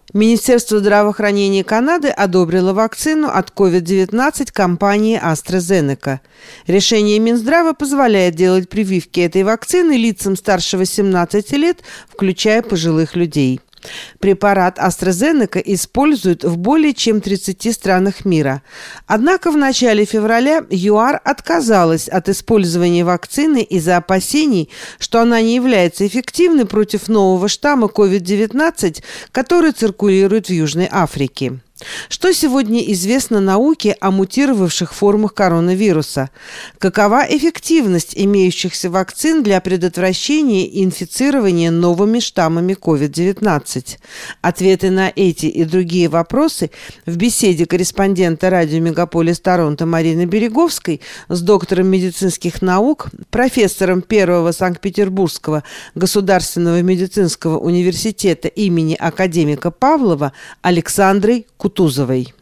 Министерство здравоохранения Канады одобрило вакцину от COVID-19 компании AstraZeneca. Решение Минздрава позволяет делать прививки этой вакцины лицам старше 18 лет, включая пожилых людей. Препарат AstraZeneca используют в более чем 30 странах мира. Однако в начале февраля ЮАР отказалась от использования вакцины из-за опасений, что она не является эффективной против нового штамма COVID-19, который циркулирует в Южной Африке. Что сегодня известно науке о мутировавших формах коронавируса? Какова эффективность имеющихся вакцин для предотвращения инфицирования новыми штаммами COVID-19? Ответы на эти и другие вопросы в беседе корреспондента радио «Мегаполис Торонто» Марины Береговской с доктором медицинских наук, профессором Первого Санкт-Петербургского государственного медицинского университета имени академика Павлова Александрой Кутузовой.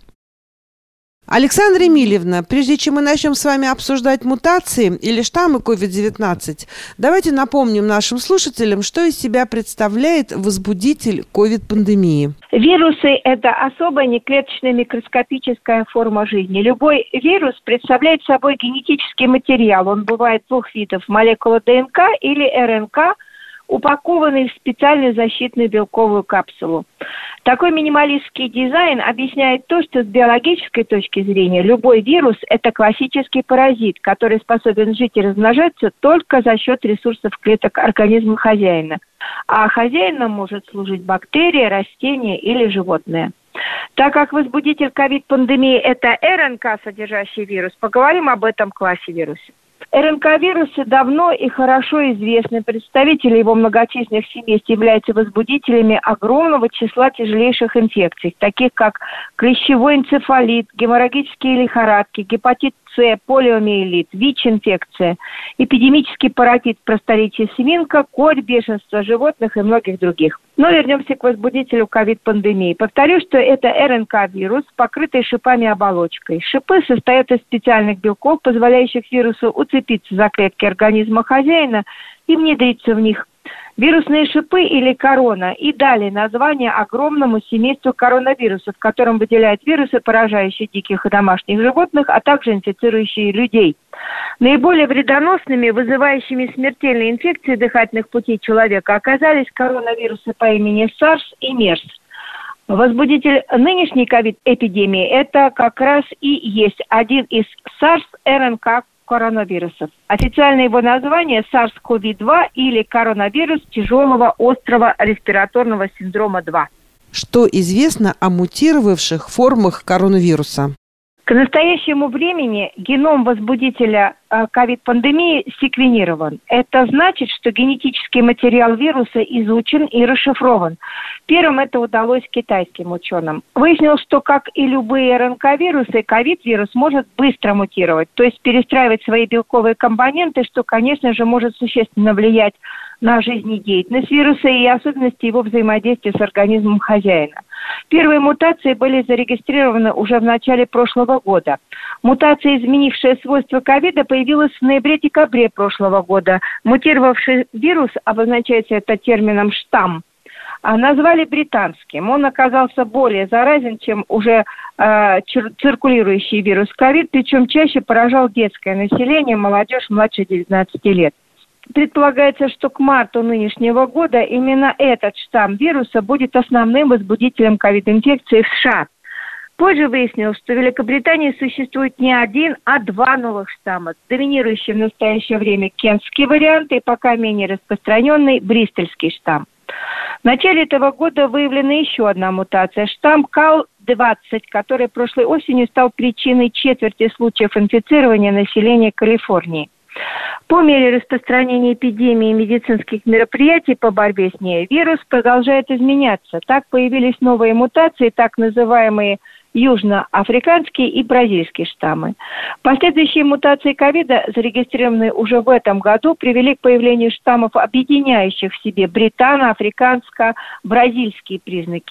Александра Эмильевна, прежде чем мы начнем с вами обсуждать мутации или штаммы COVID-19, давайте напомним нашим слушателям, что из себя представляет возбудитель COVID-пандемии. Вирусы – это особая неклеточная микроскопическая форма жизни. Любой вирус представляет собой генетический материал. Он бывает двух видов – молекула ДНК или РНК, упакованный в специальную защитную белковую капсулу. Такой минималистский дизайн объясняет то, что с биологической точки зрения любой вирус – это классический паразит, который способен жить и размножаться только за счет ресурсов клеток организма хозяина. А хозяином может служить бактерия, растение или животное. Так как возбудитель ковид-пандемии – это РНК, содержащий вирус, поговорим об этом классе вирусов. РНК-вирусы давно и хорошо известны. Представители его многочисленных семейств являются возбудителями огромного числа тяжелейших инфекций, таких как клещевой энцефалит, геморрагические лихорадки, гепатит С, полиомиелит, ВИЧ-инфекция, эпидемический паротит в просторечии свинка, корь, бешенство животных и многих других. Но вернемся к возбудителю ковид-пандемии. Повторю, что это РНК-вирус, покрытый шипами оболочкой. Шипы состоят из специальных белков, позволяющих вирусу уцепиться за клетки организма хозяина и внедриться в них. Вирусные шипы или корона и далее название огромному семейству коронавирусов, в котором выделяют вирусы, поражающие диких и домашних животных, а также инфицирующие людей. Наиболее вредоносными, вызывающими смертельные инфекции дыхательных путей человека, оказались коронавирусы по имени SARS и MERS. Возбудитель нынешней ковид-эпидемии – это как раз и есть один из SARS-РНК коронавирусов. Официальное его название SARS-CoV-2 или коронавирус тяжелого острого респираторного синдрома 2. Что известно о мутировавших формах коронавируса? К настоящему времени геном возбудителя ковид-пандемии секвенирован. Это значит, что генетический материал вируса изучен и расшифрован. Первым это удалось китайским ученым. Выяснилось, что, как и любые РНК-вирусы, ковид-вирус может быстро мутировать, то есть перестраивать свои белковые компоненты, что, конечно же, может существенно влиять на жизнедеятельность вируса и особенности его взаимодействия с организмом хозяина. Первые мутации были зарегистрированы уже в начале прошлого года. Мутация, изменившая свойства ковида, появилась в ноябре-декабре прошлого года. Мутировавший вирус, обозначается это термином «штамм», назвали британским. Он оказался более заразен, чем уже циркулирующий вирус ковид, причем чаще поражал детское население, молодежь младше 19 лет. Предполагается, что к марту нынешнего года именно этот штамм вируса будет основным возбудителем ковид-инфекции в США. Позже выяснилось, что в Великобритании существует не один, а два новых штамма. Доминирующий в настоящее время кентский вариант и пока менее распространенный бристольский штамм. В начале этого года выявлена еще одна мутация – штамм CAL-20, который прошлой осенью стал причиной четверти случаев инфицирования населения Калифорнии. По мере распространения эпидемии и медицинских мероприятий по борьбе с ней вирус продолжает изменяться. Так появились новые мутации, так называемые южноафриканские и бразильские штаммы. Последующие мутации ковида, зарегистрированные уже в этом году, привели к появлению штаммов, объединяющих в себе британо-африканско-бразильские признаки.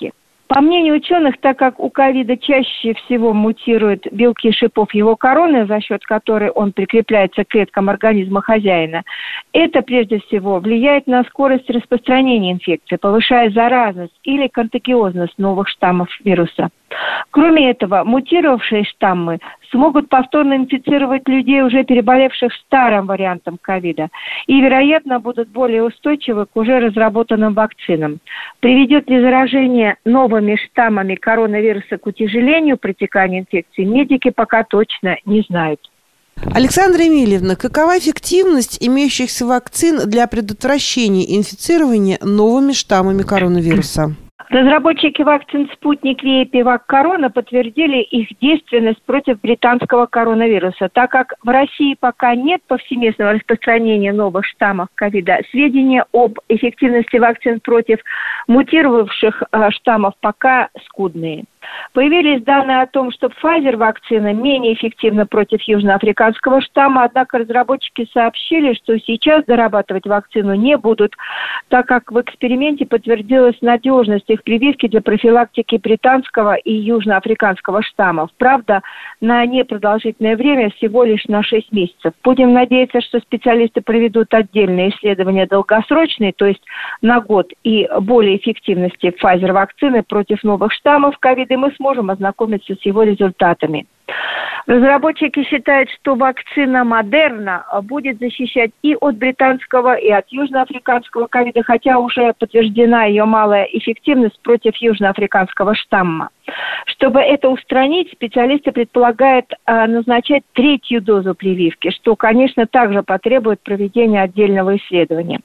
По мнению ученых, так как у ковида чаще всего мутируют белки шипов его короны, за счет которой он прикрепляется к клеткам организма хозяина, это прежде всего влияет на скорость распространения инфекции, повышая заразность или контагиозность новых штаммов вируса. Кроме этого, мутировавшие штаммы смогут повторно инфицировать людей, уже переболевших старым вариантом ковида, и, вероятно, будут более устойчивы к уже разработанным вакцинам. Приведет ли заражение новыми штаммами коронавируса к утяжелению протекания инфекции, медики пока точно не знают. Александра Эмильевна, какова эффективность имеющихся вакцин для предотвращения инфицирования новыми штаммами коронавируса? Разработчики вакцин «Спутник Ви» и «Пивак Корона» подтвердили их действенность против британского коронавируса. Так как в России пока нет повсеместного распространения новых штаммов ковида, сведения об эффективности вакцин против мутировавших штаммов пока скудные. Появились данные о том, что Pfizer-вакцина менее эффективна против южноафриканского штамма, однако разработчики сообщили, что сейчас дорабатывать вакцину не будут, так как в эксперименте подтвердилась надежность их прививки для профилактики британского и южноафриканского штаммов. Правда, на непродолжительное время, всего лишь на 6 месяцев. Будем надеяться, что специалисты проведут отдельные исследования долгосрочные, то есть на год, и более эффективности Pfizer-вакцины против новых штаммов ковида, и мы сможем ознакомиться с его результатами. Разработчики считают, что вакцина Модерна будет защищать и от британского, и от южноафриканского ковида, хотя уже подтверждена ее малая эффективность против южноафриканского штамма. Чтобы это устранить, специалисты предполагают назначать 3-ю дозу прививки, что, конечно, также потребует проведения отдельного исследования.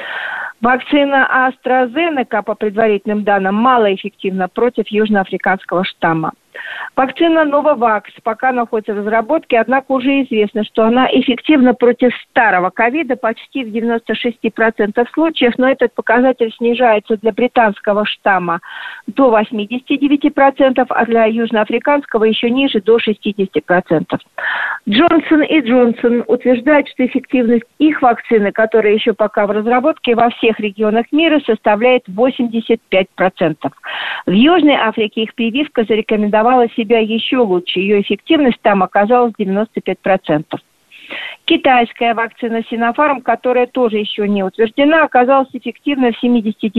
Вакцина AstraZeneca, по предварительным данным, малоэффективна против южноафриканского штамма. Вакцина Novavax пока находится в разработке, однако уже известно, что она эффективна против старого ковида почти в 96% случаев, но этот показатель снижается для британского штамма до 89%, а для южноафриканского еще ниже, до 60%. Джонсон и Джонсон утверждают, что эффективность их вакцины, которая еще пока в разработке, во всех регионах мира составляет 85%. В Южной Африке их прививка зарекомендовала себя еще лучше. Ее эффективность там оказалась 95%. Китайская вакцина Sinopharm, которая тоже еще не утверждена, оказалась эффективной в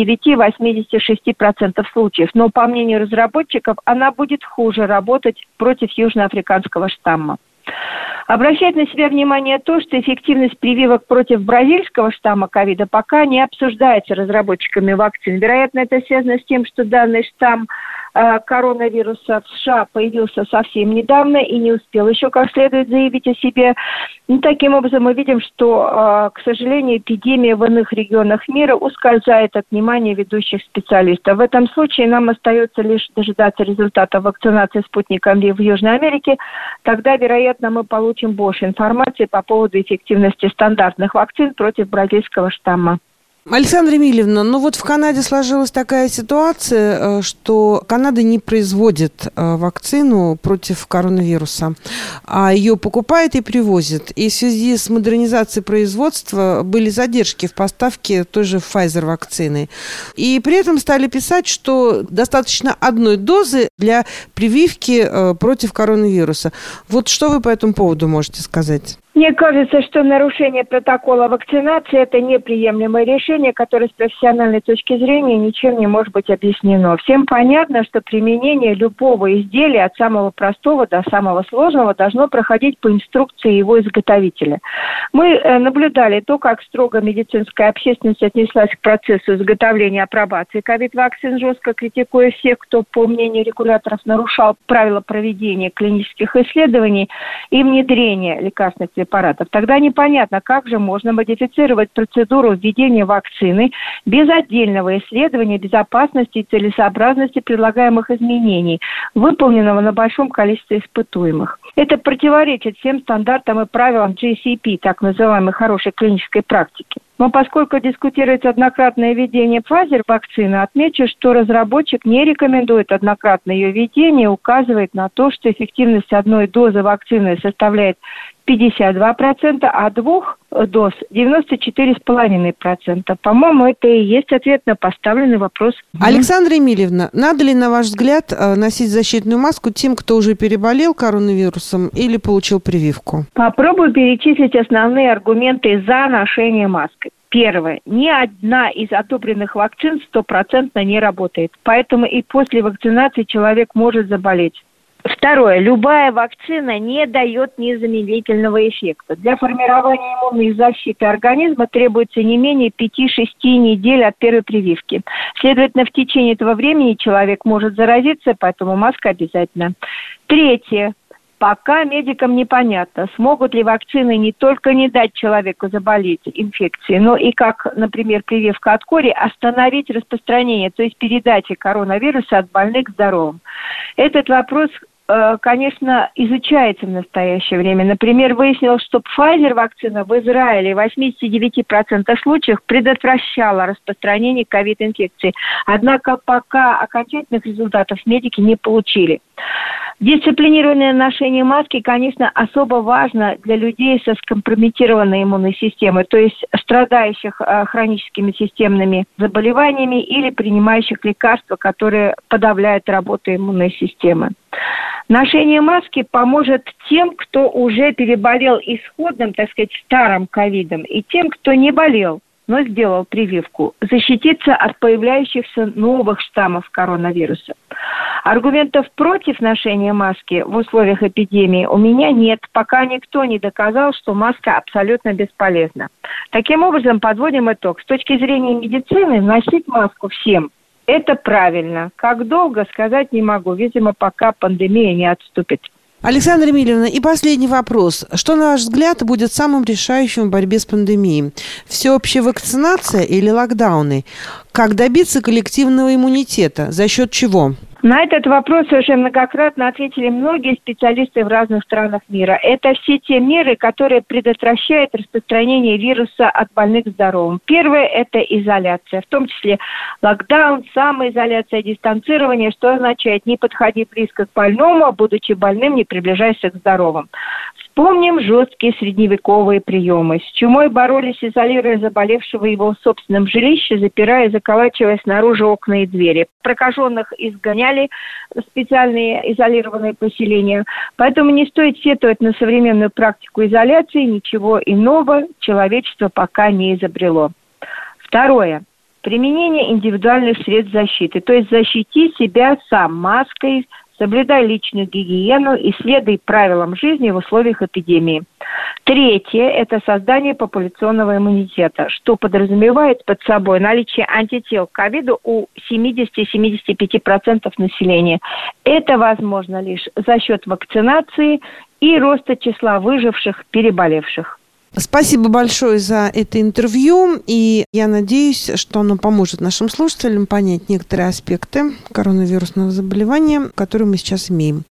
79-86% случаев. Но, по мнению разработчиков, она будет хуже работать против южноафриканского штамма. Обращает на себя внимание то, что эффективность прививок против бразильского штамма ковида пока не обсуждается разработчиками вакцин. Вероятно, это связано с тем, что данный штамм коронавируса в США появился совсем недавно и не успел еще как следует заявить о себе. И таким образом мы видим, что, к сожалению, эпидемия в иных регионах мира ускользает от внимания ведущих специалистов. В этом случае нам остается лишь дожидаться результатов вакцинации спутником Ви в Южной Америке. Тогда, вероятно, мы получим больше информации по поводу эффективности стандартных вакцин против бразильского штамма. Александра Эмильевна, вот в Канаде сложилась такая ситуация, что Канада не производит вакцину против коронавируса, а ее покупает и привозит. И в связи с модернизацией производства были задержки в поставке той же Pfizer вакцины. И при этом стали писать, что достаточно 1 дозы для прививки против коронавируса. Вот что вы по этому поводу можете сказать? Мне кажется, что нарушение протокола вакцинации – это неприемлемое решение, которое с профессиональной точки зрения ничем не может быть объяснено. Всем понятно, что применение любого изделия от самого простого до самого сложного должно проходить по инструкции его изготовителя. Мы наблюдали то, как строго медицинская общественность отнеслась к процессу изготовления и апробации ковид-вакцин, жестко критикуя всех, кто, по мнению регуляторов, нарушал правила проведения клинических исследований и внедрения лекарственных препаратов. Тогда непонятно, как же можно модифицировать процедуру введения вакцины без отдельного исследования безопасности и целесообразности предлагаемых изменений, выполненного на большом количестве испытуемых. Это противоречит всем стандартам и правилам GCP, так называемой хорошей клинической практики. Но поскольку дискутируется однократное введение Pfizer вакцины, отмечу, что разработчик не рекомендует однократное ее введение, указывает на то, что эффективность 1 дозы вакцины составляет 52%, а 2 доз 94,5%. По-моему, это и есть ответ на поставленный вопрос. Александра Эмильевна, надо ли, на ваш взгляд, носить защитную маску тем, кто уже переболел коронавирусом или получил прививку? Попробую перечислить основные аргументы за ношение маски. Первое. Ни одна из одобренных вакцин 100% не работает. Поэтому и после вакцинации человек может заболеть. Второе. Любая вакцина не дает незамедлительного эффекта. Для формирования иммунной защиты организма требуется не менее 5-6 недель от первой прививки. Следовательно, в течение этого времени человек может заразиться, поэтому маска обязательна. Третье. Пока медикам непонятно, смогут ли вакцины не только не дать человеку заболеть инфекцией, но и, как, например, прививка от кори, остановить распространение, то есть передачи коронавируса от больных к здоровым. Этот вопрос, конечно, изучается в настоящее время. Например, выяснилось, что Pfizer-вакцина в Израиле в 89% случаев предотвращала распространение ковид-инфекции. Однако пока окончательных результатов медики не получили. Дисциплинированное ношение маски, конечно, особо важно для людей со скомпрометированной иммунной системой, то есть страдающих хроническими системными заболеваниями или принимающих лекарства, которые подавляют работу иммунной системы. Ношение маски поможет тем, кто уже переболел исходным, так сказать, старым ковидом, и тем, кто не болел, но сделал прививку, защититься от появляющихся новых штаммов коронавируса. Аргументов против ношения маски в условиях эпидемии у меня нет, пока никто не доказал, что маска абсолютно бесполезна. Таким образом, подводим итог. С точки зрения медицины, носить маску всем – это правильно. Как долго, сказать не могу. Видимо, пока пандемия не отступит. Александра Эмильевна, и последний вопрос. Что, на ваш взгляд, будет самым решающим в борьбе с пандемией? Всеобщая вакцинация или локдауны? Как добиться коллективного иммунитета? За счет чего? На этот вопрос уже многократно ответили многие специалисты в разных странах мира. Это все те меры, которые предотвращают распространение вируса от больных к здоровым. Первое – это изоляция, в том числе локдаун, самоизоляция, дистанцирование, что означает не подходи близко к больному, а будучи больным, не приближайся к здоровым. Вспомним жесткие средневековые приемы. С чумой боролись, изолируя заболевшего его в собственном жилище, запирая и заколачивая снаружи окна и двери. Прокаженных изгоняли в специальные изолированные поселения. Поэтому не стоит сетовать на современную практику изоляции. Ничего иного человечество пока не изобрело. Второе. Применение индивидуальных средств защиты. То есть защити себя сам маской, соблюдай личную гигиену и следуй правилам жизни в условиях эпидемии. Третье – это создание популяционного иммунитета, что подразумевает под собой наличие антител к ковиду у 70-75% населения. Это возможно лишь за счет вакцинации и роста числа выживших, переболевших. Спасибо большое за это интервью, и я надеюсь, что оно поможет нашим слушателям понять некоторые аспекты коронавирусного заболевания, которые мы сейчас имеем.